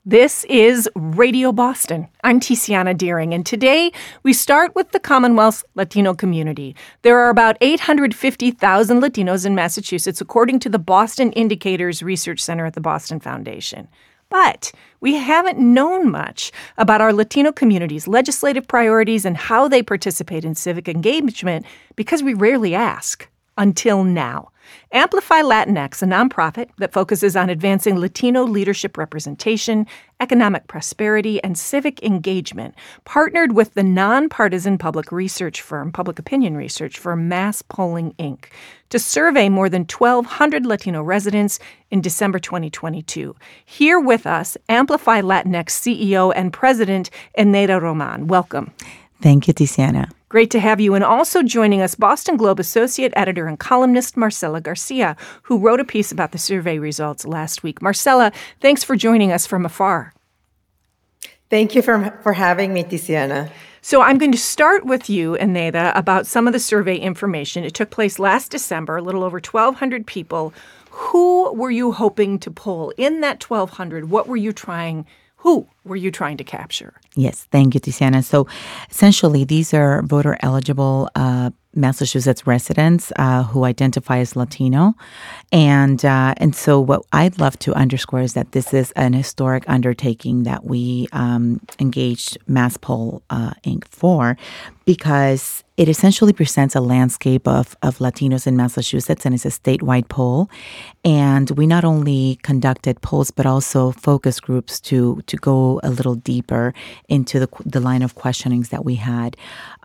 This is Radio Boston. I'm Tiziana Deering, and today we start with the Commonwealth's Latino community. There are about 850,000 Latinos in Massachusetts, according to the Boston Indicators Research Center at the Boston Foundation. But we haven't known much about our Latino community's legislative priorities and how they participate in civic engagement because we rarely ask. Until now. Amplify Latinx, a nonprofit that focuses on advancing Latino leadership representation, economic prosperity, and civic engagement, partnered with the nonpartisan public opinion research firm Mass Polling, Inc., to survey more than 1,200 Latino residents in December 2022. Here with us, Amplify Latinx CEO and President Eneida Roman. Welcome. Thank you, Tiziana. Great to have you. And also joining us, Boston Globe Associate Editor and columnist Marcela Garcia, who wrote a piece about the survey results last week. Marcela, thanks for joining us from afar. Thank you for having me, Tiziana. So I'm going to start with you, Eneida, about some of the survey information. It took place last December, a little over 1,200 people. Who were you hoping to poll? In that 1,200, who were you trying to capture? Yes, thank you, Tiziana. So essentially, these are voter-eligible Massachusetts residents who identify as Latino. And so what I'd love to underscore is that this is an historic undertaking that we engaged Mass Poll, Inc. for, because it essentially presents a landscape of Latinos in Massachusetts, and it's a statewide poll. And we not only conducted polls, but also focus groups to go a little deeper into the line of questionings that we had.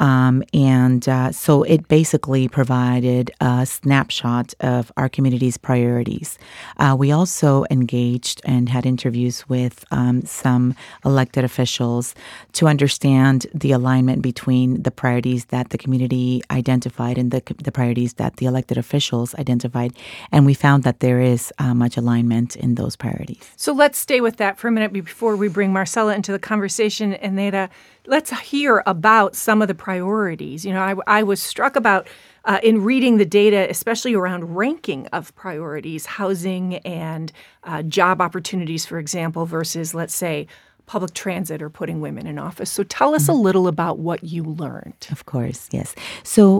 So it basically provided a snapshot of our community's priorities. We also engaged and had interviews with some elected officials to understand the alignment between the priorities that the community identified and the priorities that the elected officials identified. And we found that there is much alignment in those priorities. So let's stay with that for a minute before we bring Marcela into the conversation. Eneida, let's hear about some of the priorities. You know, I was struck about in reading the data, especially around ranking of priorities, housing and job opportunities, for example, versus, let's say, public transit or putting women in office. So tell us a little about what you learned. Of course, yes. So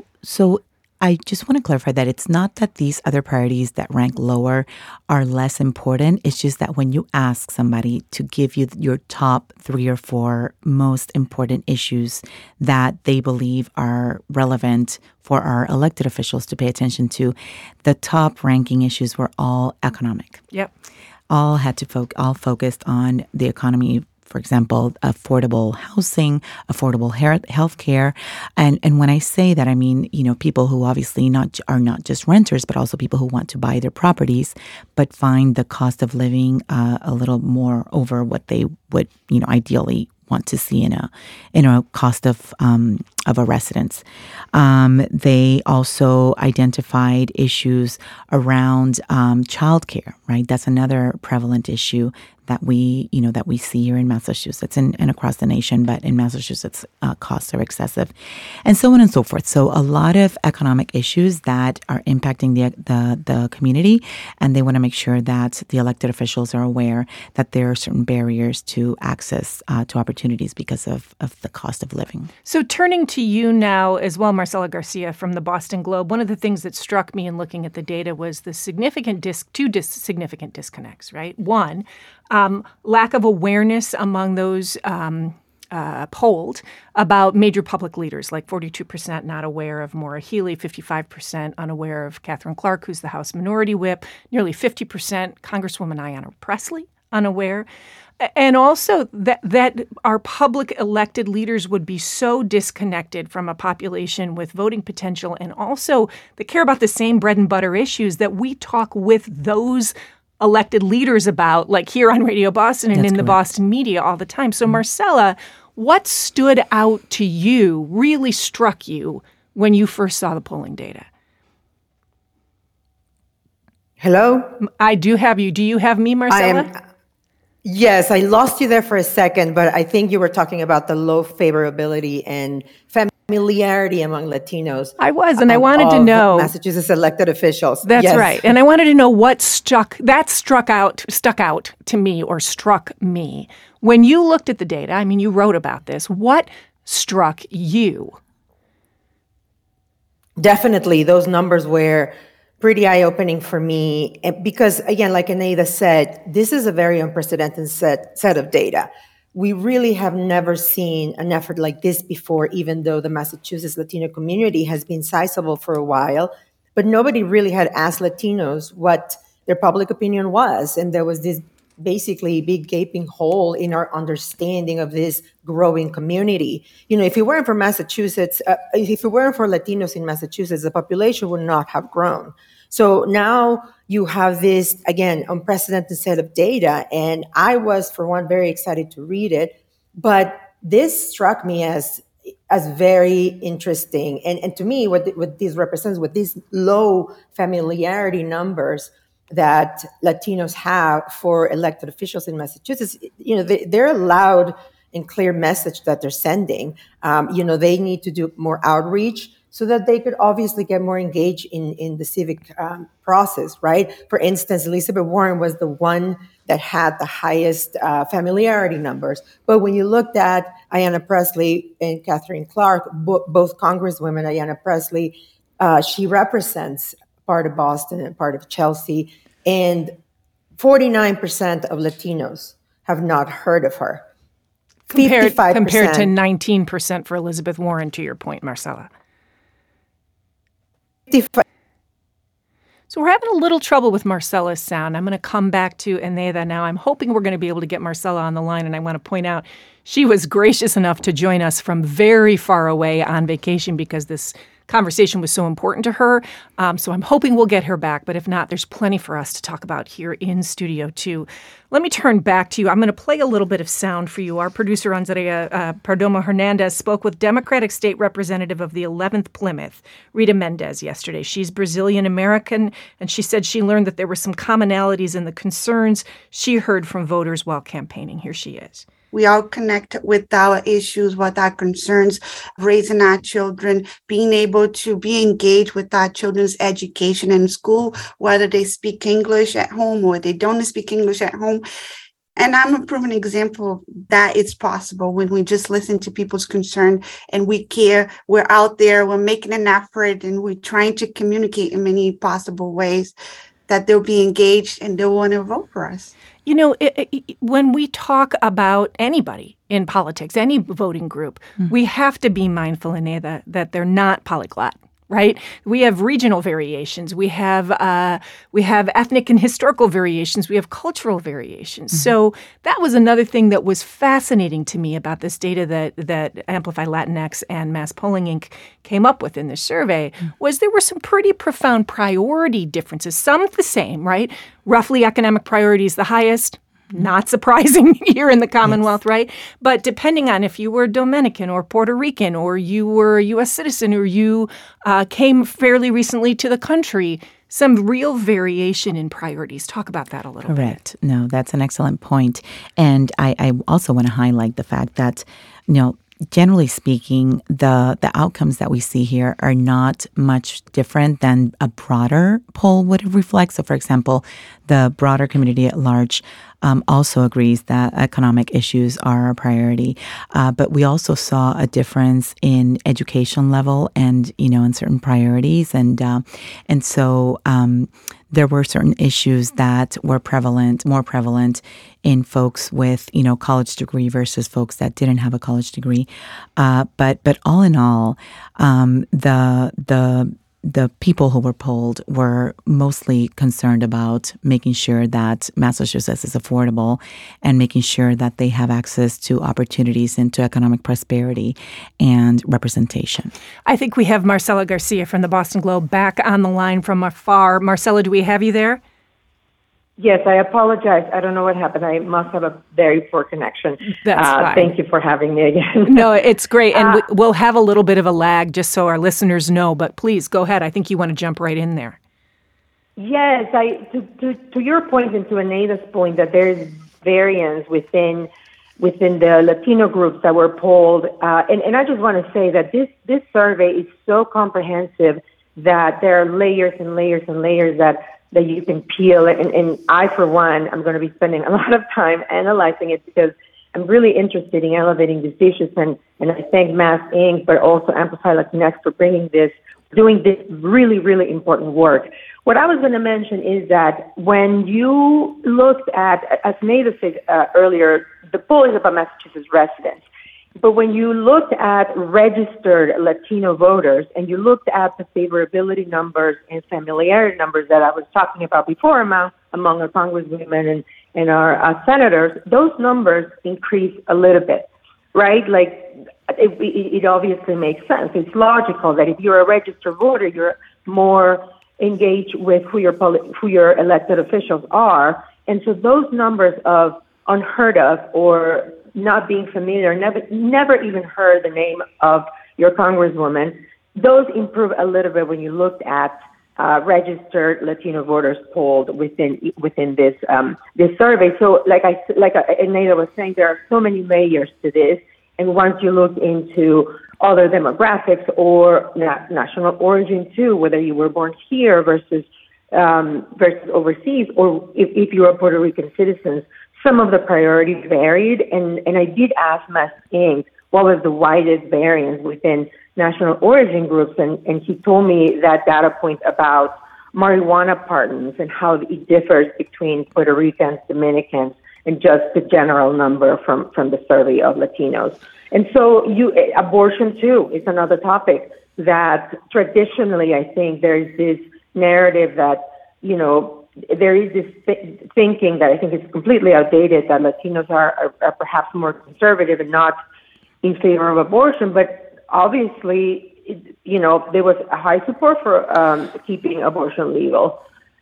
I just want to clarify that it's not that these other priorities that rank lower are less important. It's just that when you ask somebody to give you your top 3 or 4 most important issues that they believe are relevant for our elected officials to pay attention to, the top ranking issues were all economic. Yep. All focused on the economy. For example, affordable housing, affordable health care. And when I say that, I mean, you know, people who obviously are not just renters, but also people who want to buy their properties, but find the cost of living a little more over what they would, you know, ideally want to see in a cost of a residence. They also identified issues around childcare, right? That's another prevalent issue that we see here in Massachusetts and across the nation, but in Massachusetts, costs are excessive, and so on and so forth. So a lot of economic issues that are impacting the community, and they want to make sure that the elected officials are aware that there are certain barriers to access to opportunities because of the cost of living. So turning to you now as well, Marcela Garcia from the Boston Globe, one of the things that struck me in looking at the data was the significant significant disconnects, right? One, lack of awareness among those polled about major public leaders, like 42% not aware of Maura Healey, 55% unaware of Catherine Clark, who's the House Minority Whip, nearly 50% Congresswoman Ayanna Pressley unaware. And also that our public elected leaders would be so disconnected from a population with voting potential, and also they care about the same bread and butter issues that we talk with those elected leaders about, like here on Radio Boston and the Boston media all the time. So Marcela, what stood out to you, really struck you when you first saw the polling data? Hello? I do have you. Do you have me, Marcela? Yes, I lost you there for a second, but I think you were talking about the low favorability and familiarity among Latinos. I was, and I wanted to of know Massachusetts elected officials. That's Yes. right. And I wanted to know what stuck out to me or struck me. When you looked at the data, I mean, you wrote about this. What struck you? Definitely, those numbers were pretty eye-opening for me because, again, like Eneida said, this is a very unprecedented set of data. We really have never seen an effort like this before, even though the Massachusetts Latino community has been sizable for a while, but nobody really had asked Latinos what their public opinion was. And there was this basically big gaping hole in our understanding of this growing community. You know, if it weren't for Massachusetts, if it weren't for Latinos in Massachusetts, the population would not have grown. So now you have this, again, unprecedented set of data. And I was, for one, very excited to read it. But this struck me as very interesting. And to me, what this represents, with these low familiarity numbers that Latinos have for elected officials in Massachusetts, you know, they're a loud and clear message that they're sending. You know, they need to do more outreach so that they could obviously get more engaged in the civic process, right? For instance, Elizabeth Warren was the one that had the highest familiarity numbers. But when you looked at Ayanna Pressley and Catherine Clark, both congresswomen, Ayanna Pressley, she represents part of Boston and part of Chelsea, and 49% of Latinos have not heard of her. Compared to 19% for Elizabeth Warren, to your point, Marcella. 55. So we're having a little trouble with Marcella's sound. I'm going to come back to Eneida now. I'm hoping we're going to be able to get Marcella on the line, and I want to point out she was gracious enough to join us from very far away on vacation because this conversation was so important to her. So I'm hoping we'll get her back. But if not, there's plenty for us to talk about here in Studio 2. Let me turn back to you. I'm going to play a little bit of sound for you. Our producer, Andrea Perdomo Hernandez, spoke with Democratic State Representative of the 11th Plymouth, Rita Mendez, yesterday. She's Brazilian-American, and she said she learned that there were some commonalities in the concerns she heard from voters while campaigning. Here she is. We all connect with our issues, with our concerns, raising our children, being able to be engaged with our children's education in school, whether they speak English at home or they don't speak English at home. And I'm a proven example that it's possible when we just listen to people's concern and we care. We're out there, we're making an effort, and we're trying to communicate in many possible ways that they'll be engaged and they'll want to vote for us. You know, when we talk about anybody in politics, any voting group, we have to be mindful, Eneida, that they're not polyglot, right? We have regional variations. We have ethnic and historical variations. We have cultural variations. Mm-hmm. So that was another thing that was fascinating to me about this data that Amplify Latinx and Mass Polling Inc. came up with in this survey, was there were some pretty profound priority differences. Some the same, right? Roughly economic priorities the highest. Not surprising here in the Commonwealth, yes. Right? But depending on if you were Dominican or Puerto Rican or you were a U.S. citizen or you came fairly recently to the country, some real variation in priorities. Talk about that a little bit. Correct. No, that's an excellent point. And I also want to highlight the fact that, you know, generally speaking, the outcomes that we see here are not much different than a broader poll would reflect. So, for example, the broader community at large also agrees that economic issues are a priority. But we also saw a difference in education level and, you know, in certain priorities. And so there were certain issues that were more prevalent in folks with, you know, college degree versus folks that didn't have a college degree. But all in all, the people who were polled were mostly concerned about making sure that Massachusetts is affordable and making sure that they have access to opportunities into economic prosperity and representation. I think we have Marcela Garcia from the Boston Globe back on the line from afar. Marcela, do we have you there? Yes, I apologize. I don't know what happened. I must have a very poor connection. That's fine. Thank you for having me again. No, it's great. And we'll have a little bit of a lag just so our listeners know. But please, go ahead. I think you want to jump right in there. Yes, to your point and to Eneida's point that there is variance within within the Latino groups that were polled. And I just want to say that this survey is so comprehensive that there are layers and layers and layers that you can peel. And I, for one, I'm going to be spending a lot of time analyzing it because I'm really interested in elevating these issues. And I thank Mass Inc., but also Amplify Latinx for doing this really, really important work. What I was going to mention is that when you looked at, as Neda said earlier, the poll is about Massachusetts residents. But when you looked at registered Latino voters and you looked at the favorability numbers and familiarity numbers that I was talking about before among our congresswomen and our senators, those numbers increased a little bit, right? Like, it obviously makes sense. It's logical that if you're a registered voter, you're more engaged with who your elected officials are. And so those numbers of unheard of or not being familiar, never even heard the name of your congresswoman, those improve a little bit when you looked at registered Latino voters polled within this survey. So, like Neda was saying, there are so many layers to this. And once you look into other demographics or national origin too, whether you were born here versus overseas, or if you are Puerto Rican citizens, some of the priorities varied. And I did ask Mass Inc. what was the widest variance within national origin groups, and he told me that data point about marijuana pardons and how it differs between Puerto Ricans, Dominicans, and just the general number from the survey of Latinos. And so abortion too is another topic that traditionally, I think there is this narrative that, there is this thinking that I think is completely outdated, that Latinos are perhaps more conservative and not in favor of abortion. But obviously, there was a high support for keeping abortion legal.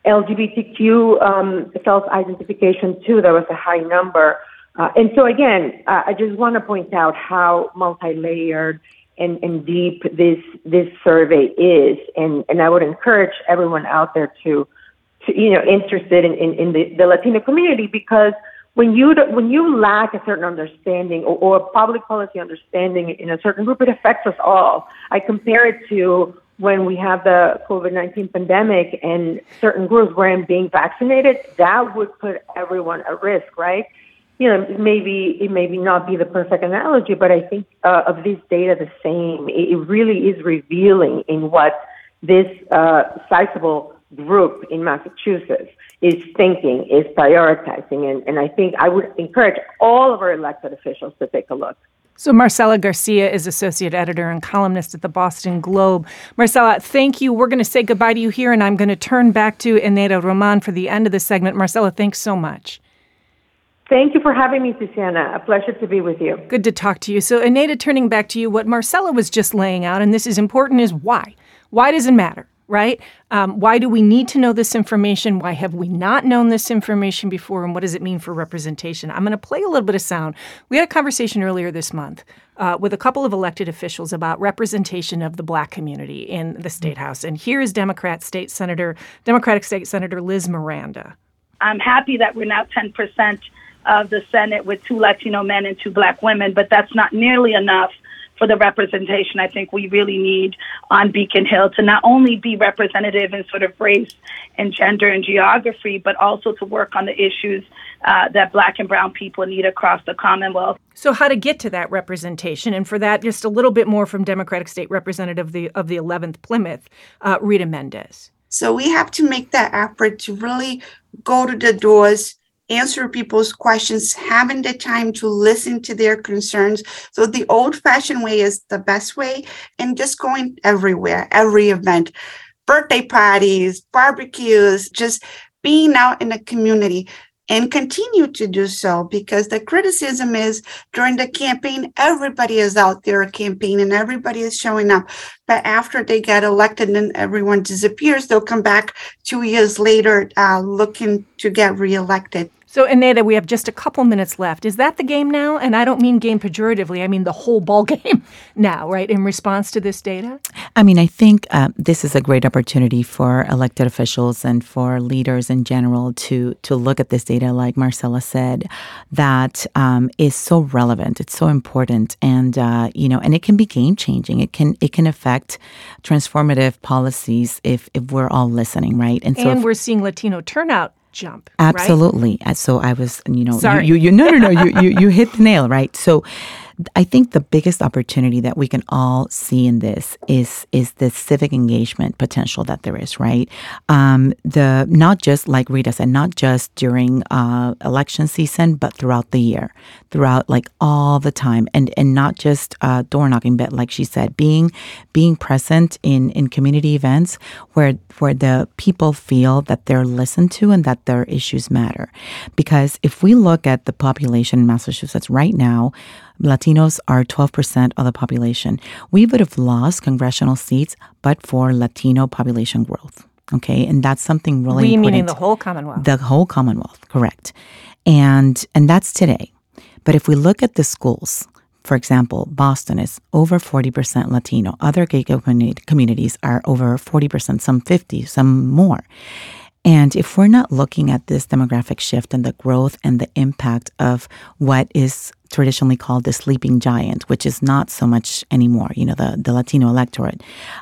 LGBTQ self-identification too, there was a high number. And so again, I just want to point out how multi-layered and deep this survey is. And I would encourage everyone out there to interested in the Latino community, because when you lack a certain understanding or public policy understanding in a certain group, it affects us all. I compare it to when we have the COVID-19 pandemic and certain groups weren't being vaccinated, that would put everyone at risk, right? It may not be the perfect analogy, but I think of this data the same. It really is revealing in what this sizable group in Massachusetts is thinking, is prioritizing. And I think I would encourage all of our elected officials to take a look. So Marcela Garcia is associate editor and columnist at the Boston Globe. Marcela, thank you. We're going to say goodbye to you here, and I'm going to turn back to Eneida Roman for the end of the segment. Marcela, thanks so much. Thank you for having me, Tiziana. A pleasure to be with you. Good to talk to you. So, Eneida, turning back to you, what Marcela was just laying out, and this is important, is why. Why does it matter, right? Why do we need to know this information? Why have we not known this information before? And what does it mean for representation? I'm going to play a little bit of sound. We had a conversation earlier this month with a couple of elected officials about representation of the Black community in the State House. And here is Democratic State Senator Liz Miranda. I'm happy that we're now 10% of the Senate with 2 Latino men and 2 Black women, but that's not nearly enough for the representation I think we really need on Beacon Hill to not only be representative in sort of race and gender and geography, but also to work on the issues that Black and brown people need across the Commonwealth. So how to get to that representation, and for that, just a little bit more from Democratic State Representative of the 11th Plymouth, Rita Mendez. So we have to make that effort to really go to the doors, answer people's questions, having the time to listen to their concerns. So the old-fashioned way is the best way, and just going everywhere, every event, birthday parties, barbecues, just being out in the community, and continue to do so, because the criticism is during the campaign, everybody is out there campaigning, everybody is showing up. But after they get elected and everyone disappears, they'll come back 2 years later looking to get reelected. So, Eneida, we have just a couple minutes left. Is that the game now? And I don't mean game pejoratively. I mean the whole ball game now, right, in response to this data? I mean, I think this is a great opportunity for elected officials and for leaders in general to look at this data, like Marcela said, that is so relevant. It's so important, and and it can be game changing. It can affect transformative policies if we're all listening, right? And so we're seeing Latino turnout jump. Absolutely. Right? So I was, Sorry. You hit the nail, right? So I think the biggest opportunity that we can all see in this is the civic engagement potential that there is, right? Not just, like Rita said, not just during election season, but throughout the year, throughout like all the time, and not just door knocking, but like she said, being present in community events where the people feel that they're listened to and that their issues matter. Because if we look at the population in Massachusetts right now, Latinos are 12% of the population. We would have lost congressional seats but for Latino population growth. Okay, and that's something really important. Meaning the whole Commonwealth. The whole Commonwealth, correct. And that's today. But if we look at the schools, for example, Boston is over 40% Latino. Other gay communities are over 40%, some 50, some more. And if we're not looking at this demographic shift and the growth and the impact of what is traditionally called the sleeping giant, which is not so much anymore, the Latino electorate,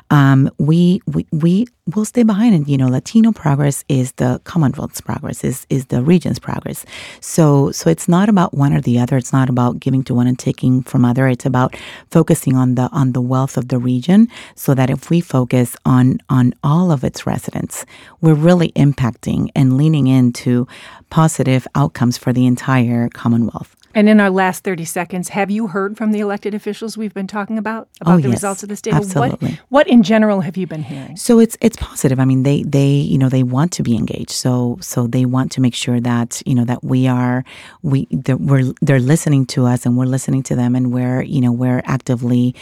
we will stay behind. And, Latino progress is the Commonwealth's progress, is the region's progress. So it's not about one or the other. It's not about giving to one and taking from other. It's about focusing on the wealth of the region, so that if we focus on all of its residents, we're really impacting and leaning into positive outcomes for the entire Commonwealth. And in our last 30 seconds, have you heard from the elected officials we've been talking about the yes, results of this data? Absolutely. What in general have you been hearing? So it's positive. I mean, they want to be engaged. So they want to make sure that that they're listening to us and we're listening to them, and we're actively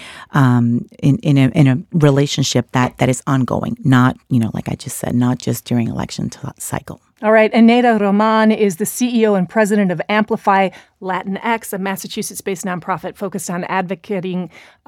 in a relationship that is ongoing. Not like I just said, not just during election cycle. All right. Eneida Roman is the CEO and president of Amplify Latinx, a Massachusetts-based nonprofit focused on advocating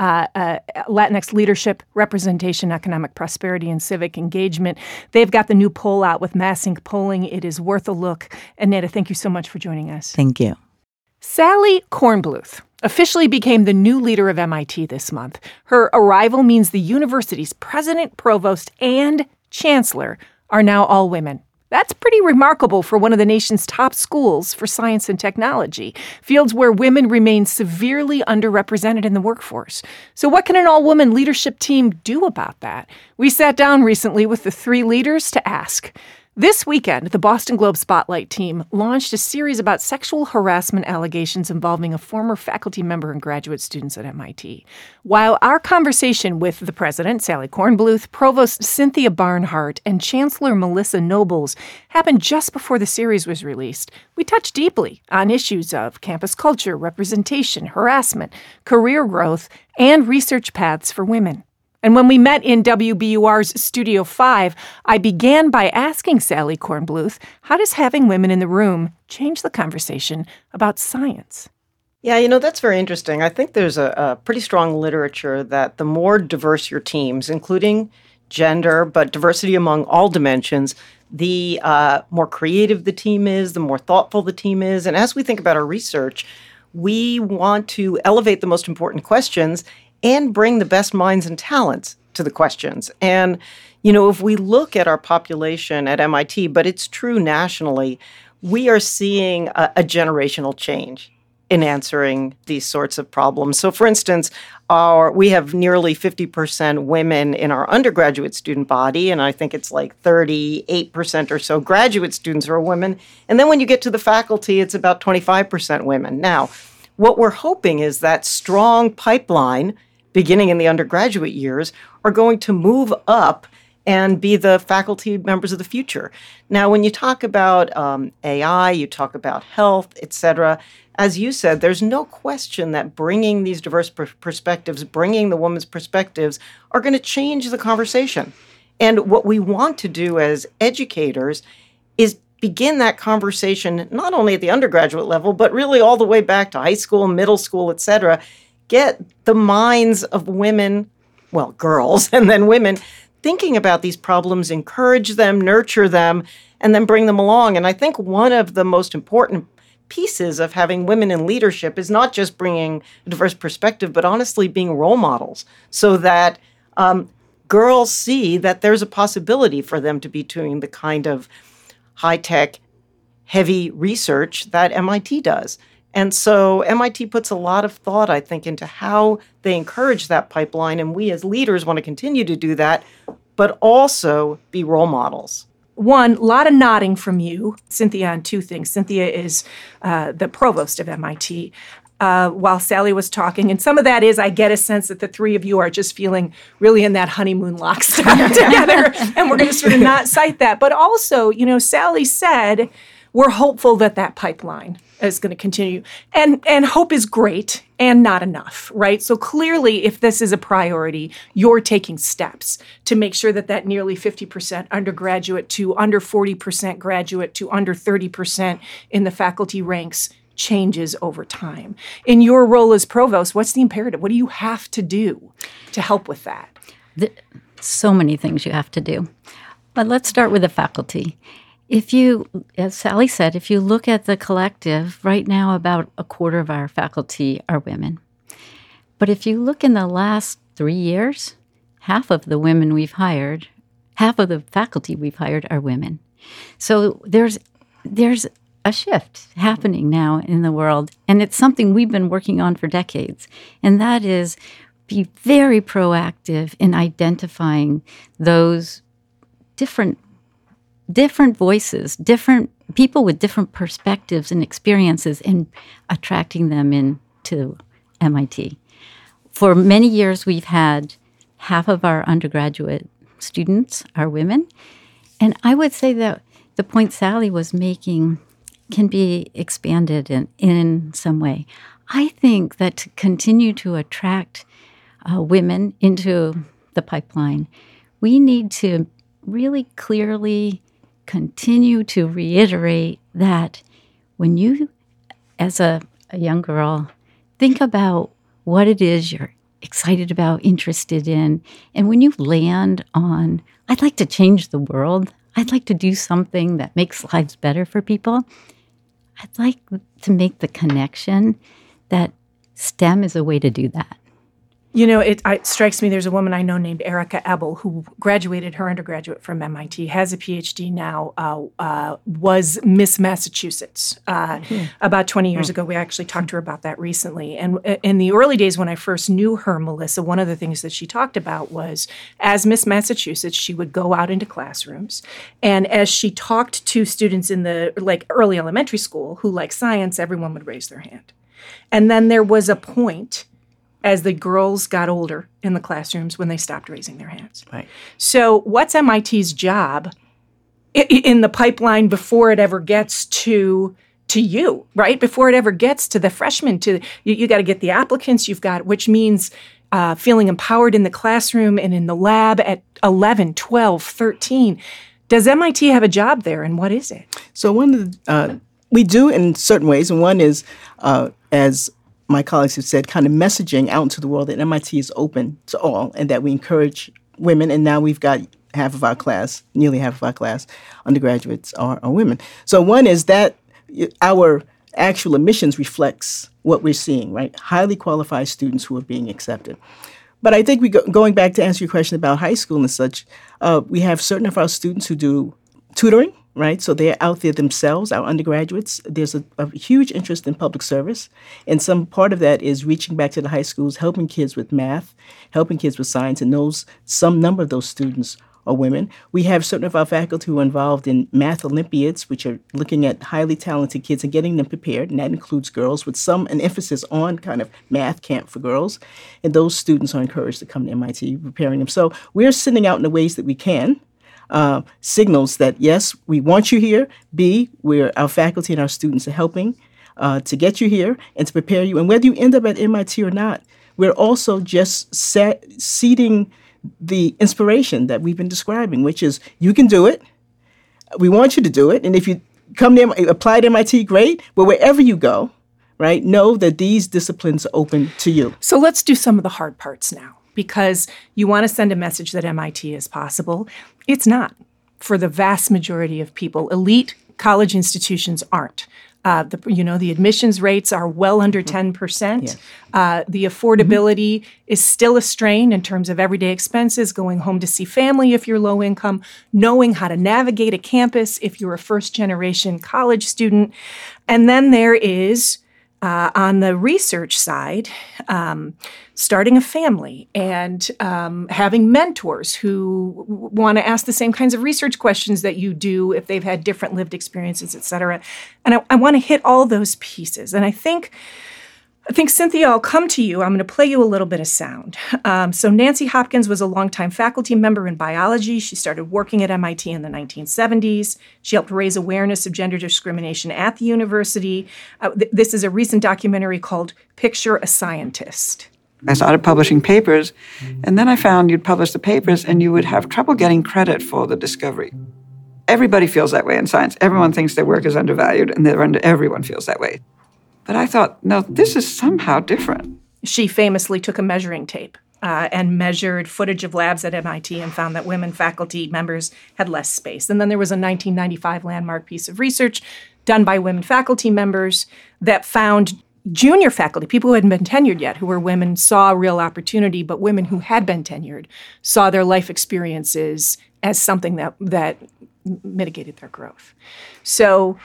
Latinx leadership, representation, economic prosperity, and civic engagement. They've got the new poll out with MassInc polling. It is worth a look. Eneida, thank you so much for joining us. Thank you. Sally Kornbluth officially became the new leader of MIT this month. Her arrival means the university's president, provost, and chancellor are now all women. That's pretty remarkable for one of the nation's top schools for science and technology, fields where women remain severely underrepresented in the workforce. So what can an all-woman leadership team do about that? We sat down recently with the three leaders to ask. This weekend, the Boston Globe Spotlight team launched a series about sexual harassment allegations involving a former faculty member and graduate students at MIT. While our conversation with the president, Sally Kornbluth, Provost Cynthia Barnhart, and Chancellor Melissa Nobles happened just before the series was released, we touched deeply on issues of campus culture, representation, harassment, career growth, and research paths for women. And when we met in WBUR's Studio 5, I began by asking Sally Kornbluth, how does having women in the room change the conversation about science? Yeah, that's very interesting. I think there's a pretty strong literature that the more diverse your teams, including gender, but diversity among all dimensions, the more creative the team is, the more thoughtful the team is. And as we think about our research, we want to elevate the most important questions and bring the best minds and talents to the questions. And, if we look at our population at MIT, but it's true nationally, we are seeing a generational change in answering these sorts of problems. So, for instance, we have nearly 50% women in our undergraduate student body, and I think it's like 38% or so graduate students are women. And then when you get to the faculty, it's about 25% women. Now, what we're hoping is that strong pipeline beginning in the undergraduate years, are going to move up and be the faculty members of the future. Now, when you talk about AI, you talk about health, et cetera, as you said, there's no question that bringing these diverse perspectives, bringing the woman's perspectives, are going to change the conversation. And what we want to do as educators is begin that conversation, not only at the undergraduate level, but really all the way back to high school, middle school, et cetera. Get the minds of women, well, girls, and then women, thinking about these problems, encourage them, nurture them, and then bring them along. And I think one of the most important pieces of having women in leadership is not just bringing a diverse perspective, but honestly being role models so that girls see that there's a possibility for them to be doing the kind of high-tech, heavy research that MIT does. And so MIT puts a lot of thought, I think, into how they encourage that pipeline. And we as leaders want to continue to do that, but also be role models. One, a lot of nodding from you, Cynthia, on two things. Cynthia is the provost of MIT. While Sally was talking, and some of that is I get a sense that the three of you are just feeling really in that honeymoon lockstep together, and we're going to sort of not cite that. But also, Sally said we're hopeful that pipeline is going to continue. And hope is great and not enough, right? So clearly, if this is a priority, you're taking steps to make sure that nearly 50% undergraduate to under 40% graduate to under 30% in the faculty ranks changes over time. In your role as provost, what's the imperative? What do you have to do to help with that? So many things you have to do. But let's start with the faculty. If you, as Sally said, if you look at the collective, right now about a quarter of our faculty are women. But if you look in the last 3 years, half of the women we've hired, half of the faculty we've hired are women. So there's a shift happening now in the world, and it's something we've been working on for decades, and that is be very proactive in identifying those different voices, different people with different perspectives and experiences, and attracting them into MIT. For many years, we've had half of our undergraduate students are women, and I would say that the point Sally was making can be expanded in some way. I think that to continue to attract women into the pipeline, we need to really clearly continue to reiterate that when you, as a young girl, think about what it is you're excited about, interested in, and when you land on, I'd like to change the world, I'd like to do something that makes lives better for people, I'd like to make the connection that STEM is a way to do that. It strikes me there's a woman I know named Erica Ebel who graduated her undergraduate from MIT, has a PhD now, was Miss Massachusetts. About 20 years ago, we actually talked to her about that recently. And in the early days when I first knew her, Melissa, one of the things that she talked about was as Miss Massachusetts, she would go out into classrooms. And as she talked to students in the early elementary school who like science, everyone would raise their hand. And then there was a point as the girls got older in the classrooms when they stopped raising their hands. Right. So what's MIT's job in the pipeline before it ever gets to you, right? Before it ever gets to the freshmen, you got to get the applicants, which means feeling empowered in the classroom and in the lab at 11, 12, 13. Does MIT have a job there, and what is it? So we do in certain ways, and one is, as my colleagues have said, kind of messaging out into the world that MIT is open to all and that we encourage women. And now we've got nearly half of our class, undergraduates are women. So one is that our actual admissions reflects what we're seeing, right? Highly qualified students who are being accepted. But I think going back to answer your question about high school and such, we have certain of our students who do tutoring, right? So they're out there themselves, our undergraduates. There's a huge interest in public service. And some part of that is reaching back to the high schools, helping kids with math, helping kids with science. And some number of those students are women. We have certain of our faculty who are involved in math Olympiads, which are looking at highly talented kids and getting them prepared. And that includes girls with an emphasis on kind of math camp for girls. And those students are encouraged to come to MIT, preparing them. So we're sending out in the ways that we can signals that, yes, we want you here. B, our faculty and our students are helping to get you here and to prepare you. And whether you end up at MIT or not, we're also just seeding the inspiration that we've been describing, which is you can do it. we want you to do it. And if you come to apply to MIT, great. But wherever you go, right, know that these disciplines are open to you. So let's do some of the hard parts now, because you want to send a message that MIT is possible. It's not. For the vast majority of people, elite college institutions aren't. The admissions rates are well under 10%. Yes. The affordability is still a strain in terms of everyday expenses, going home to see family if you're low income, knowing how to navigate a campus if you're a first-generation college student. And then there is, on the research side, starting a family and having mentors who want to ask the same kinds of research questions that you do if they've had different lived experiences, et cetera. And I want to hit all those pieces. And I think, Cynthia, I'll come to you. I'm going to play you a little bit of sound. So Nancy Hopkins was a longtime faculty member in biology. She started working at MIT in the 1970s. She helped raise awareness of gender discrimination at the university. This is a recent documentary called Picture a Scientist. I started publishing papers, and then I found you'd publish the papers and you would have trouble getting credit for the discovery. Everybody feels that way in science. Everyone thinks their work is undervalued, and everyone feels that way. But I thought, no, this is somehow different. She famously took a measuring tape and measured footage of labs at MIT and found that women faculty members had less space. And then there was a 1995 landmark piece of research done by women faculty members that found junior faculty, people who hadn't been tenured yet, who were women, saw real opportunity, but women who had been tenured saw their life experiences as something that mitigated their growth. So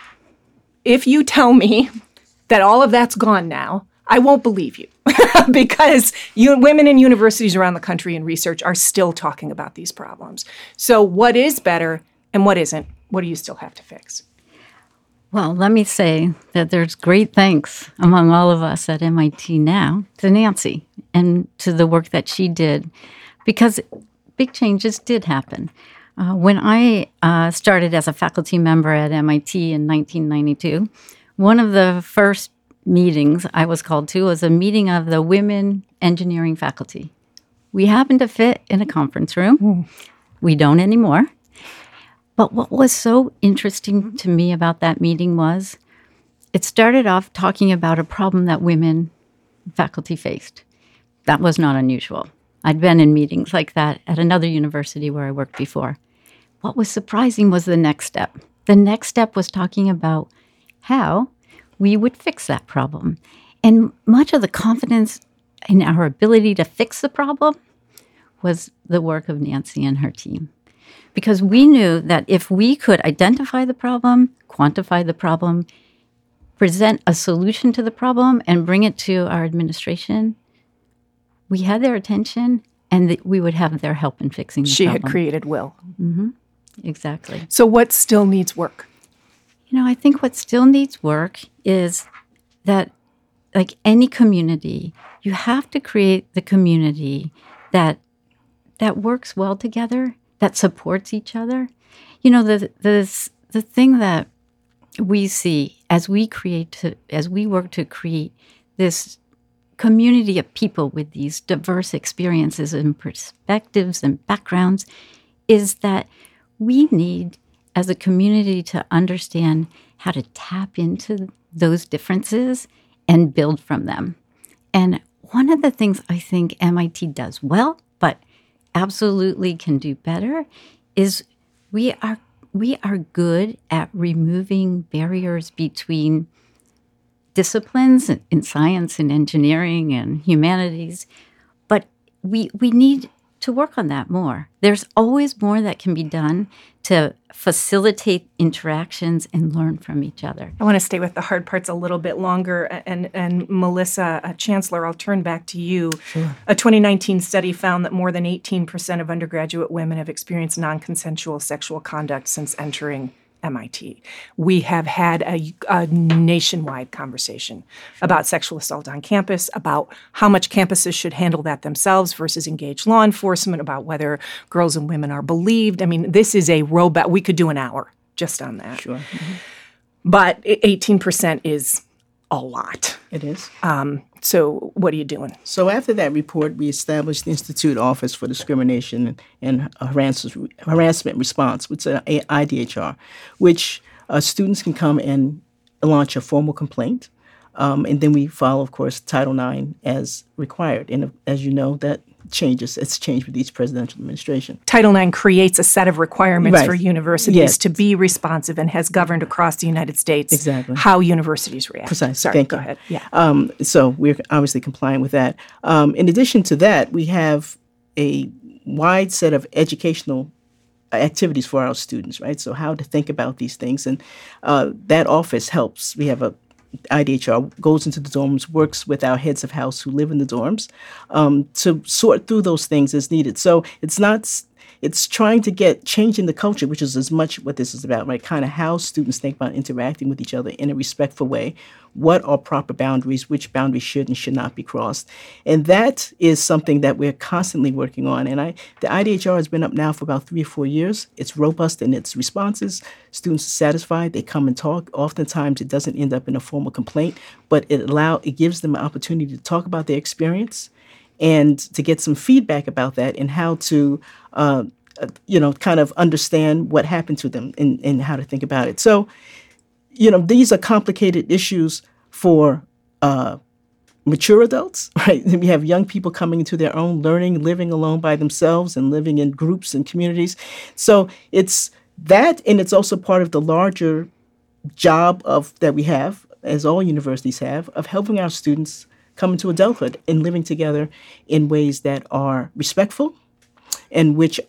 if you tell me that all of that's gone now, I won't believe you because women in universities around the country in research are still talking about these problems. So what is better and what isn't? What do you still have to fix? Well, let me say that there's great thanks among all of us at MIT now to Nancy and to the work that she did, because big changes did happen. When I started as a faculty member at MIT in 1992, one of the first meetings I was called to was a meeting of the women engineering faculty. We happened to fit in a conference room. We don't anymore. But what was so interesting to me about that meeting was it started off talking about a problem that women faculty faced. That was not unusual. I'd been in meetings like that at another university where I worked before. What was surprising was the next step. The next step was talking about how we would fix that problem. And much of the confidence in our ability to fix the problem was the work of Nancy and her team. Because we knew that if we could identify the problem, quantify the problem, present a solution to the problem, and bring it to our administration, we had their attention and we would have their help in fixing the problem. She had created will. Mm-hmm. Exactly. So what still needs work? I think what still needs work is that, like any community, you have to create the community that works well together, that supports each other. The thing that we see as we work to create this community of people with these diverse experiences and perspectives and backgrounds is that we need, as a community, to understand how to tap into those differences and build from them. And one of the things I think MIT does well, but absolutely can do better, is we are good at removing barriers between disciplines in science and engineering and humanities, but we need to work on that more. There's always more that can be done to facilitate interactions and learn from each other. I want to stay with the hard parts a little bit longer. And Melissa, Chancellor, I'll turn back to you. Sure. A 2019 study found that more than 18% of undergraduate women have experienced non-consensual sexual conduct since entering MIT. We have had a nationwide conversation about sexual assault on campus, about how much campuses should handle that themselves versus engage law enforcement, about whether girls and women are believed. I mean, this is a we could do an hour just on that. Sure. Mm-hmm. But 18% is a lot. It is. So what are you doing? So after that report, we established the Institute Office for Discrimination and Harassment Response, which is an IDHR, which students can come and launch a formal complaint. And then we follow, of course, Title IX as required. And as you know, that changes. It's changed with each presidential administration. Title IX creates a set of requirements Right. for universities Yes. to be responsive and has governed across the United States Exactly. how universities react. Precisely. Sorry, Thank go you. ahead. Yeah. So we're obviously complying with that. In addition to that, we have a wide set of educational activities for our students, right? So how to think about these things. And that office helps. We have a IDHR goes into the dorms, works with our heads of house who live in the dorms to sort through those things as needed. So it's trying to get change in the culture, which is as much what this is about, right? Kind of how students think about interacting with each other in a respectful way. What are proper boundaries? Which boundaries should and should not be crossed? And that is something that we're constantly working on. And the IDHR has been up now for about 3 or 4 years. It's robust in its responses. Students are satisfied. They come and talk. Oftentimes, it doesn't end up in a formal complaint, but it gives them an opportunity to talk about their experience and to get some feedback about that and how to, kind of understand what happened to them and how to think about it. So, these are complicated issues for mature adults, right? We have young people coming into their own learning, living alone by themselves and living in groups and communities. So it's that, and it's also part of the larger job that we have, as all universities have, of helping our students come into adulthood and living together in ways that are respectful and which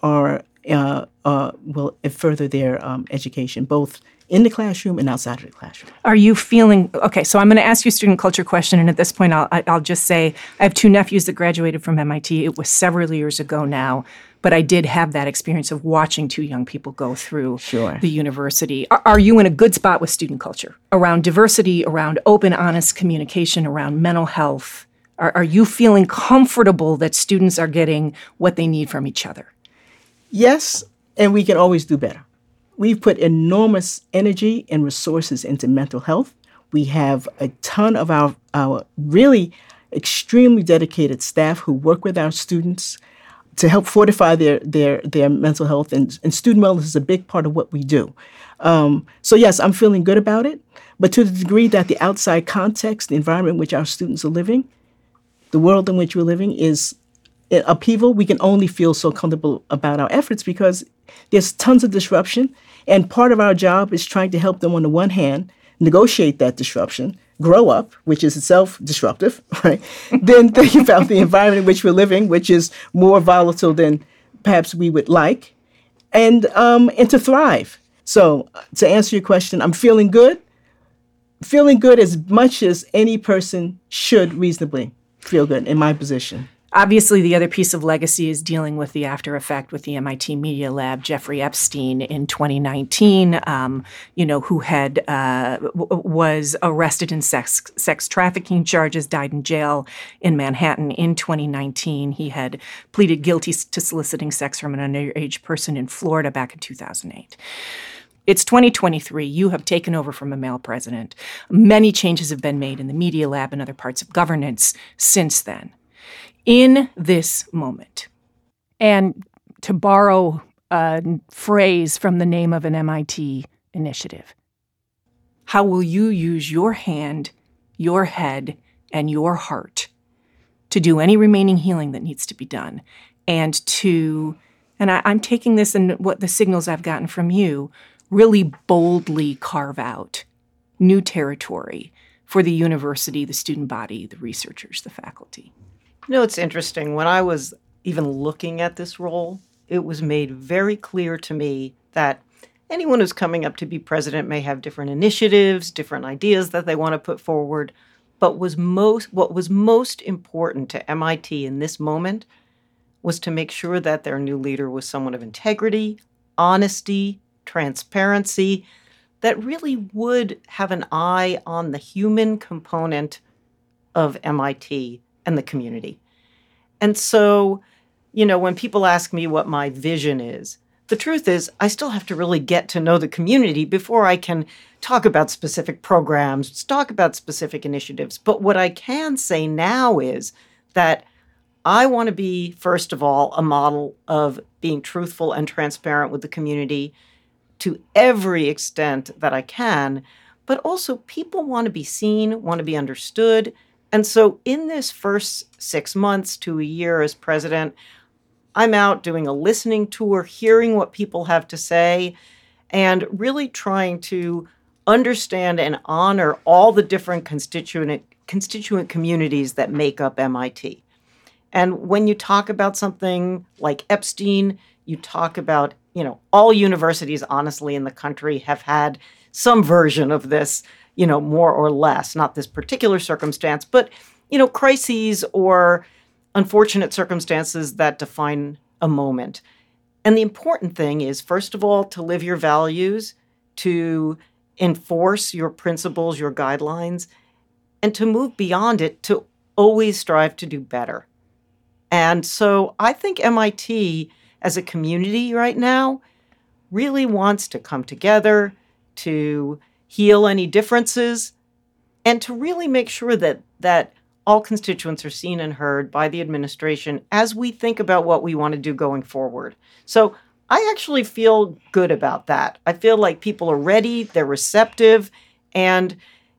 will further their education, both in the classroom and outside of the classroom. Are you feeling, okay, so I'm going to ask you a student culture question, and at this point I'll just say I have 2 nephews that graduated from MIT. It was several years ago now, but I did have that experience of watching 2 young people go through the university. Are you in a good spot with student culture around diversity, around open, honest communication, around mental health? Are you feeling comfortable that students are getting what they need from each other? Yes, and we can always do better. We've put enormous energy and resources into mental health. We have a ton of our really extremely dedicated staff who work with our students to help fortify their mental health, and student wellness is a big part of what we do. So yes, I'm feeling good about it, but to the degree that the outside context, the environment in which our students are living, the world in which we're living is upheaval, we can only feel so comfortable about our efforts because there's tons of disruption. And part of our job is trying to help them, on the one hand, negotiate that disruption, grow up, which is itself disruptive, right? Then think about the environment in which we're living, which is more volatile than perhaps we would like, and to thrive. So to answer your question, I'm feeling good as much as any person should reasonably feel good in my position. Obviously, the other piece of legacy is dealing with the after effect with the MIT Media Lab, Jeffrey Epstein in 2019, who was arrested in sex trafficking charges, died in jail in Manhattan in 2019. He had pleaded guilty to soliciting sex from an underage person in Florida back in 2008. It's 2023. You have taken over from a male president. Many changes have been made in the Media Lab and other parts of governance since then. In this moment, and to borrow a phrase from the name of an MIT initiative, how will you use your hand, your head, and your heart to do any remaining healing that needs to be done, and I'm taking this and what the signals I've gotten from you, really boldly carve out new territory for the university, the student body, the researchers, the faculty? It's interesting. When I was even looking at this role, it was made very clear to me that anyone who's coming up to be president may have different initiatives, different ideas that they want to put forward. But what was most important to MIT in this moment was to make sure that their new leader was someone of integrity, honesty, transparency, that really would have an eye on the human component of MIT and the community. And so, when people ask me what my vision is, the truth is I still have to really get to know the community before I can talk about specific programs, talk about specific initiatives. But what I can say now is that I want to be, first of all, a model of being truthful and transparent with the community to every extent that I can. But also people want to be seen, want to be understood. And so in this first 6 months to a year as president, I'm out doing a listening tour, hearing what people have to say, and really trying to understand and honor all the different constituent communities that make up MIT. And when you talk about something like Epstein, you talk about, all universities, honestly, in the country have had some version of this, more or less, not this particular circumstance, but, crises or unfortunate circumstances that define a moment. And the important thing is, first of all, to live your values, to enforce your principles, your guidelines, and to move beyond it, to always strive to do better. And so I think MIT as a community right now really wants to come together, to heal any differences, and to really make sure that all constituents are seen and heard by the administration as we think about what we want to do going forward. So I actually feel good about that. I feel like people are ready, they're receptive, and,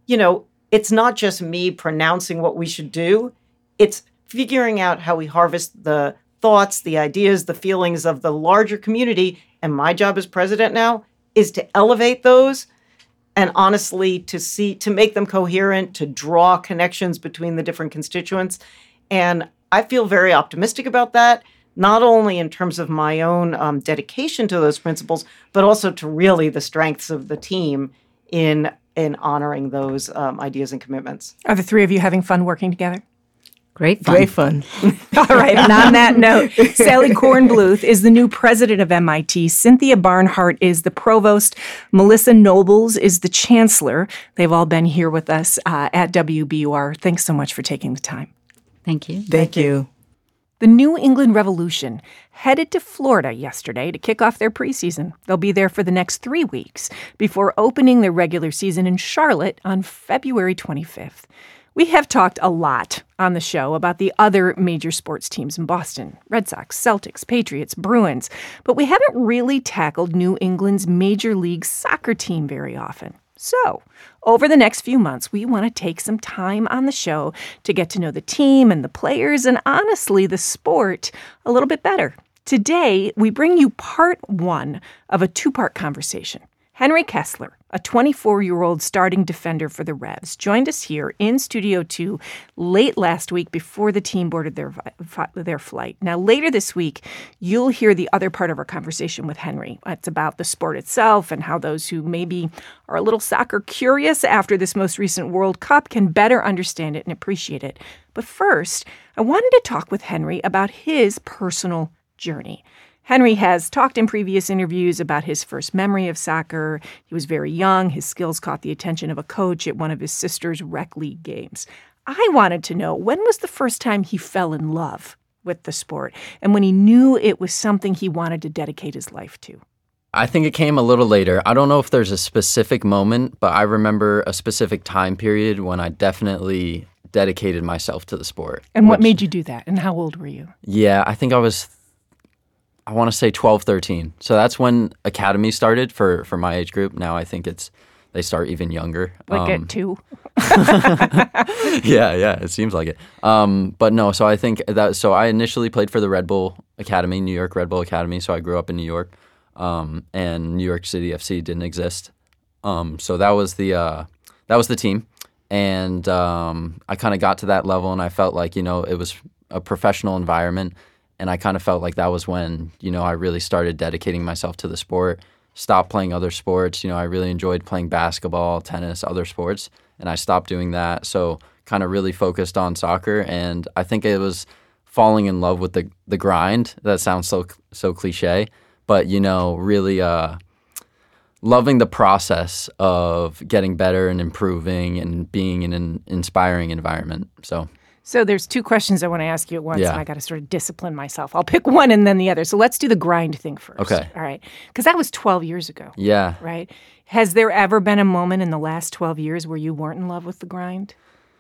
it's not just me pronouncing what we should do. It's figuring out how we harvest the thoughts, the ideas, the feelings of the larger community. And my job as president now is to elevate those and honestly to make them coherent, to draw connections between the different constituents. And I feel very optimistic about that, not only in terms of my own dedication to those principles, but also to really the strengths of the team in honoring those ideas and commitments. Are the three of you having fun working together? Great fun. Great fun. All right. And on that note, Sally Kornbluth is the new president of MIT. Cynthia Barnhart is the provost. Melissa Nobles is the chancellor. They've all been here with us at WBUR. Thanks so much for taking the time. Thank you. Thank you. The New England Revolution headed to Florida yesterday to kick off their preseason. They'll be there for the next 3 weeks before opening their regular season in Charlotte on February 25th. We have talked a lot on the show about the other major sports teams in Boston, Red Sox, Celtics, Patriots, Bruins, but we haven't really tackled New England's Major League Soccer team very often. So, over the next few months, we want to take some time on the show to get to know the team and the players and, honestly, the sport a little bit better. Today, we bring you part one of a two-part conversation. Henry Kessler, a 24-year-old starting defender for the Revs, joined us here in Studio 2 late last week before the team boarded their flight. Now, later this week, you'll hear the other part of our conversation with Henry. It's about the sport itself and how those who maybe are a little soccer curious after this most recent World Cup can better understand it and appreciate it. But first, I wanted to talk with Henry about his personal journey. Henry has talked in previous interviews about his first memory of soccer. He was very young. His skills caught the attention of a coach at one of his sister's rec league games. I wanted to know, when was the first time he fell in love with the sport and when he knew it was something he wanted to dedicate his life to? I think it came a little later. I don't know if there's a specific moment, but I remember a specific time period when I definitely dedicated myself to the sport. And what made you do that? And how old were you? Yeah, I think I want to say 12, 13. So that's when academy started for my age group. Now I think they start even younger. Like at 2? Yeah, it seems like it. But no, so I think so I initially played for the Red Bull Academy, New York Red Bull Academy. So I grew up in New York, and New York City FC didn't exist. So that was the team. And I kind of got to that level and I felt like, it was a professional environment. And I kind of felt like that was when, I really started dedicating myself to the sport, stopped playing other sports. I really enjoyed playing basketball, tennis, other sports, and I stopped doing that. So kind of really focused on soccer. And I think it was falling in love with the grind. That sounds so cliche, but, really loving the process of getting better and improving and being in an inspiring environment. So. So there's two questions I want to ask you at once, Yeah. and I got to sort of discipline myself. I'll pick one and then the other. So let's do the grind thing first. Okay. All right. Because that was 12 years ago. Yeah. Right? Has there ever been a moment in the last 12 years where you weren't in love with the grind?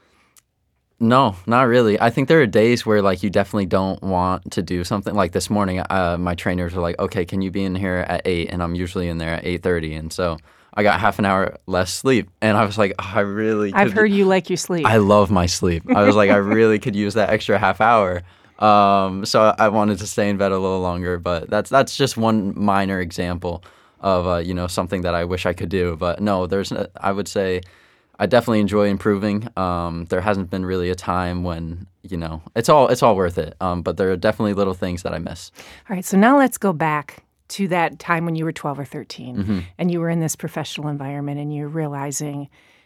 No, not really. I think there are days where like you definitely don't want to do something. Like this morning, my trainers were like, "Okay, can you be in here at 8?" And I'm usually in there at 8:30, and so I got half an hour less sleep. And I was like, oh, I've heard you like your sleep. I love my sleep. I was like, I really could use that extra half hour. So I wanted to stay in bed a little longer. But that's just one minor example of something that I wish I could do. But no, I would say I definitely enjoy improving. There hasn't been really a time when, it's all worth it. But there are definitely little things that I miss. All right, so now let's go back to that time when you were 12 or 13 and you were in this professional environment and you're realizing,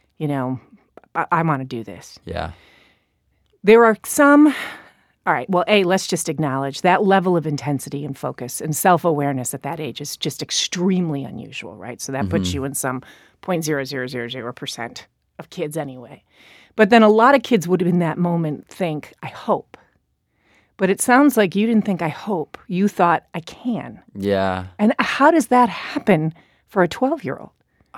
I want to do this. Yeah. There are some, all right, well, let's just acknowledge that level of intensity and focus and self-awareness at that age is just extremely unusual, right? So that puts you in some 0.0000% of kids anyway. But then a lot of kids would in that moment think, I hope. But it sounds like you didn't think, I hope. You thought, I can. Yeah. And how does that happen for a 12-year-old?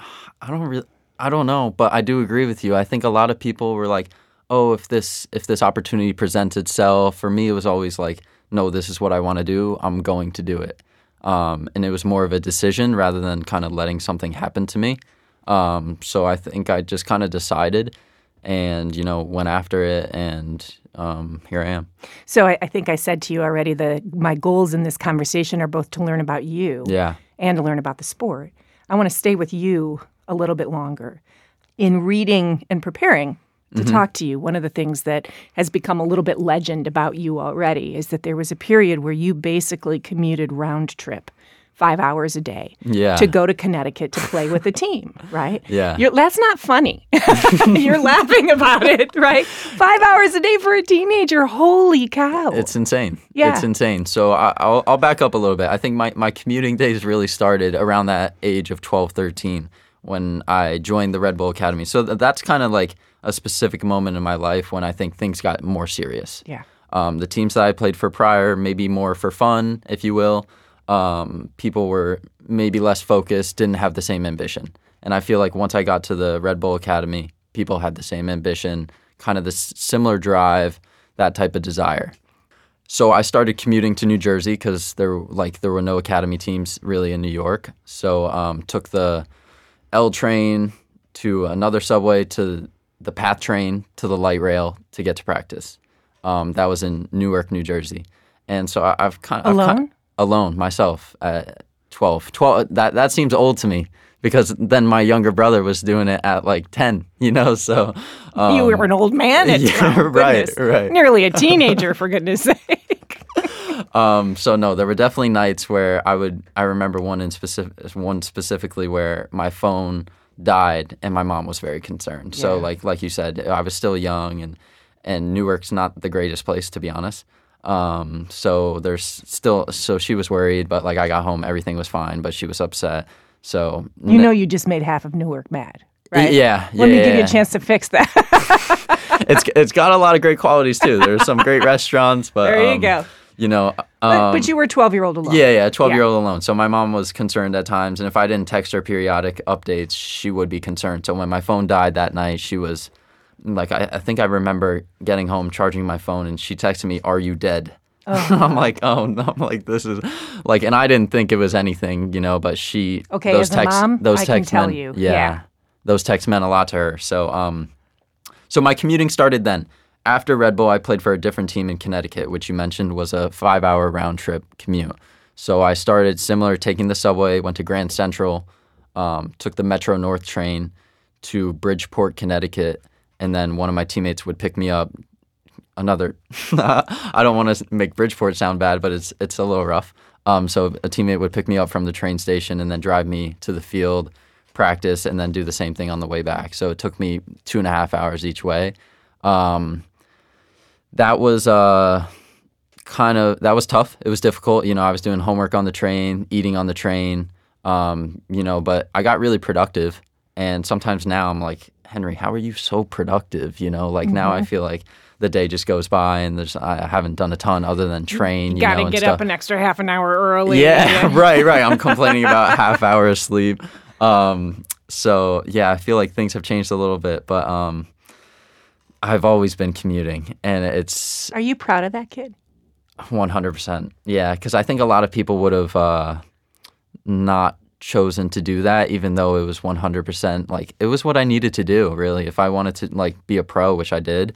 I don't know, but I do agree with you. I think a lot of people were like, oh, if this opportunity presents itself. For me, it was always like, no, this is what I want to do. I'm going to do it. And it was more of a decision rather than kind of letting something happen to me. So I think I just kind of decided and, went after it, and here I am. So I think I said to you already that my goals in this conversation are both to learn about you and to learn about the sport. I want to stay with you a little bit longer. In reading and preparing to talk to you, one of the things that has become a little bit legend about you already is that there was a period where you basically commuted round trip 5 hours a day to go to Connecticut to play with a team, right? Yeah. That's not funny. You're laughing about it, right? 5 hours a day for a teenager. Holy cow. It's insane. Yeah. It's insane. So I'll back up a little bit. I think my commuting days really started around that age of 12, 13 when I joined the Red Bull Academy. So that's kind of like a specific moment in my life when I think things got more serious. Yeah. The teams that I played for prior, maybe more for fun, if you will. People were maybe less focused, didn't have the same ambition. And I feel like once I got to the Red Bull Academy, people had the same ambition, kind of this similar drive, that type of desire. So I started commuting to New Jersey because there were no academy teams really in New York. So took the L train to another subway to the PATH train to the light rail to get to practice. That was in Newark, New Jersey. And so I've kind of... Alone, myself, at 12. That seems old to me because then my younger brother was doing it at like 10, so... you were an old man at 12. Right. Nearly a teenager, for goodness sake. So no, there were definitely nights where I remember one specifically where my phone died and my mom was very concerned. Yeah. So like you said, I was still young and Newark's not the greatest place, to be honest. So she was worried, but like I got home, everything was fine, but she was upset. So you just made half of Newark mad, right? Yeah. Let me give you a chance to fix that. It's got a lot of great qualities too. There's some great restaurants, but there you go. But you were a 12-year-old alone. Yeah, 12-year-old alone. So my mom was concerned at times, and if I didn't text her periodic updates, she would be concerned. So when my phone died that night, she was. Like, I think I remember getting home, charging my phone, and she texted me, "Are you dead?" Oh. I'm like, oh, no. I'm like, this is, like, and I didn't think it was anything, but she, okay, those as texts, a mom, those I texts can tell meant, you. Yeah, those texts meant a lot to her. So, so my commuting started then. After Red Bull, I played for a different team in Connecticut, which you mentioned was a 5-hour round trip commute. So I started similar, taking the subway, went to Grand Central, took the Metro North train to Bridgeport, Connecticut. And then one of my teammates would pick me up. I don't want to make Bridgeport sound bad, but it's a little rough. So a teammate would pick me up from the train station and then drive me to the field, practice, and then do the same thing on the way back. So it took me 2.5 hours each way. That was that was tough. It was difficult. I was doing homework on the train, eating on the train, but I got really productive. And sometimes now I'm like, Henry, how are you so productive? Now I feel like the day just goes by, and I haven't done a ton other than train. Got to get up an extra half an hour early. Yeah, right. I'm complaining about half hour of sleep. So yeah, I feel like things have changed a little bit, but I've always been commuting, and it's. Are you proud of that kid? 100%. Yeah, because I think a lot of people would have not chosen to do that, even though it was 100%. Like, it was what I needed to do, really, if I wanted to be a pro, which I did.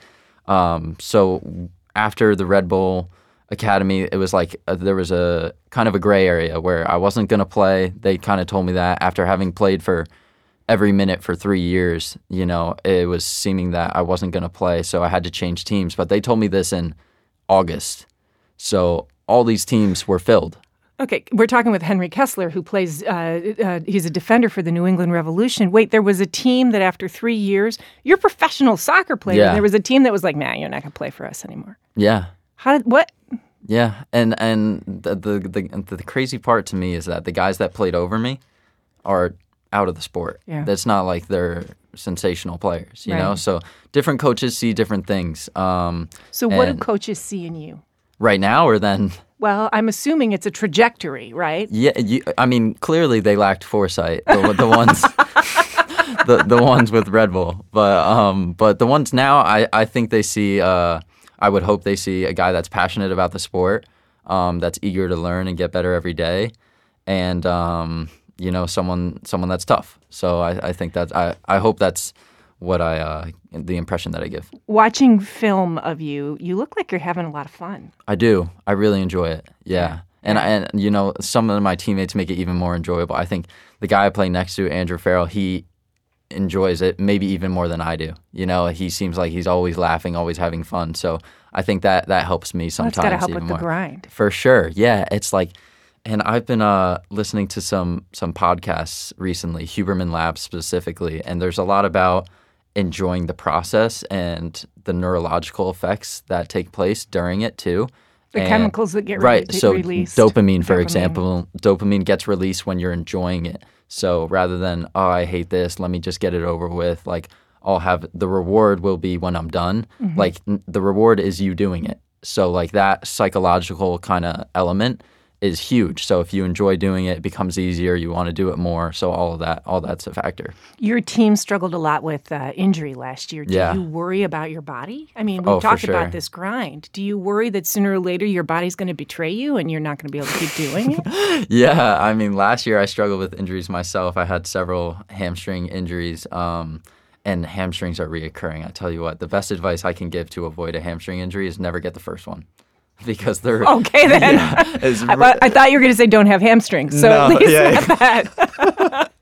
So after the Red Bull Academy, it was there was a kind of a gray area where I wasn't going to play. They kind of told me that after having played for every minute for 3 years, it was seeming that I wasn't going to play. So I had to change teams. But they told me this in August. So all these teams were filled. Okay, we're talking with Henry Kessler, who plays, he's a defender for the New England Revolution. Wait, there was a team that after 3 years, you're a professional soccer player. Yeah. There was a team that was like, nah, you're not going to play for us anymore. Yeah. What? Yeah, and the crazy part to me is that the guys that played over me are out of the sport. Yeah. That's not like they're sensational players, you Right. know? So different coaches see different things. So what do coaches see in you? Right now or then? Well, I'm assuming it's a trajectory, right? Yeah, clearly they lacked foresight. The ones, the ones with Red Bull, but the ones now, I think they see. I would hope they see a guy that's passionate about the sport, that's eager to learn and get better every day, and someone that's tough. So I think that I hope that's what the impression that I give. Watching film of you, you look like you're having a lot of fun. I do. I really enjoy it. Yeah. And some of my teammates make it even more enjoyable. I think the guy I play next to, Andrew Farrell, he enjoys it maybe even more than I do. He seems like he's always laughing, always having fun. So I think that helps me sometimes. That's got to help even with more. the grind. For sure. Yeah. It's like, and I've been listening to some podcasts recently, Huberman Labs specifically, and there's a lot about enjoying the process and the neurological effects that take place during it too. The chemicals that get so released. Dopamine, for example, dopamine gets released when you're enjoying it. So rather than, oh, I hate this, let me just get it over with, like I'll have the reward will be when I'm done. Mm-hmm. Like the reward is you doing it. So like that psychological kind of element is huge. So if you enjoy doing it, it becomes easier. You want to do it more. So all that's a factor. Your team struggled a lot with injury last year. Do you worry about your body? I mean, we talked about this grind. Do you worry that sooner or later your body's going to betray you and you're not going to be able to keep doing it? Yeah. I mean, last year I struggled with injuries myself. I had several hamstring injuries. And hamstrings are reoccurring. I tell you what, the best advice I can give to avoid a hamstring injury is never get the first one. Because they're okay then. Yeah, I thought you were going to say don't have hamstrings, so no, at least not that.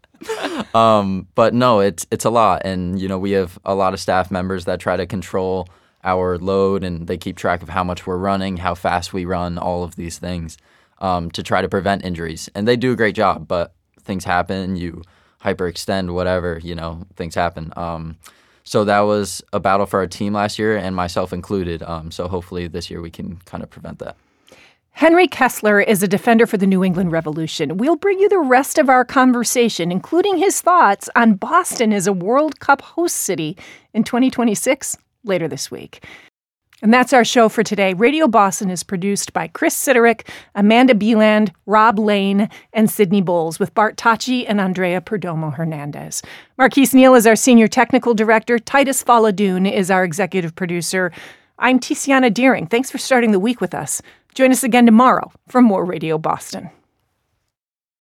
But no, it's a lot, and we have a lot of staff members that try to control our load, and they keep track of how much we're running, how fast we run, all of these things, to try to prevent injuries, and they do a great job. But things happen, you hyperextend, whatever, things happen. So that was a battle for our team last year, and myself included. So hopefully this year we can kind of prevent that. Henry Kessler is a defender for the New England Revolution. We'll bring you the rest of our conversation, including his thoughts on Boston as a World Cup host city in 2026 later this week. And that's our show for today. Radio Boston is produced by Chris Siderick, Amanda Beeland, Rob Lane, and Sydney Bowles, with Bart Tachi and Andrea Perdomo Hernandez. Marquise Neal is our senior technical director. Titus Faladoon is our executive producer. I'm Tiziana Deering. Thanks for starting the week with us. Join us again tomorrow for more Radio Boston.